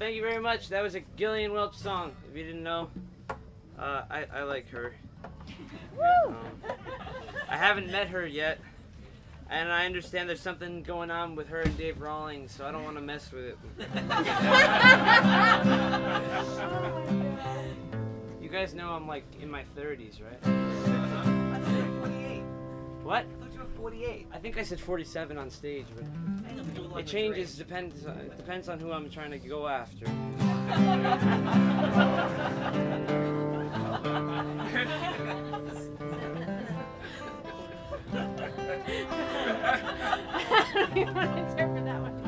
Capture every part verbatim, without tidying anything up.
thank you very much. That was a Gillian Welch song. If you didn't know, uh, I, I like her. Um, I haven't met her yet, and I understand there's something going on with her and Dave Rawlings, so I don't want to mess with it. You guys know I'm like in my thirties, right? I thought you were forty-eight. What? I thought you were forty-eight. I think I said forty-seven on stage, but it changes. Depends. Uh, it depends on who I'm trying to go after. I don't even want to interpret that one.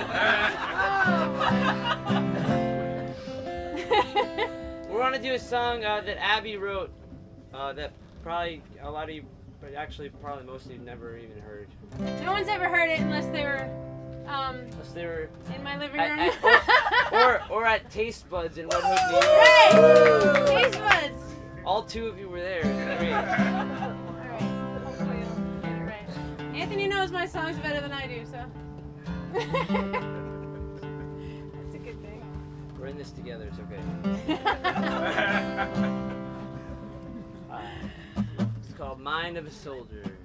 We're gonna do a song uh, that Abby wrote. Uh, that probably a lot of you, but actually probably most of you never even heard. No one's ever heard it unless they were um, Unless they were in my living at, room. at, or, or or at Taste Buds in Red Hook, New York. Right! Taste buds! All two of you were there. It was great. Alright, hopefully you'll get it right. Anthony knows my songs better than I do, so. That's a good thing. We're in this together. It's okay. uh, it's called Mind of a Soldier.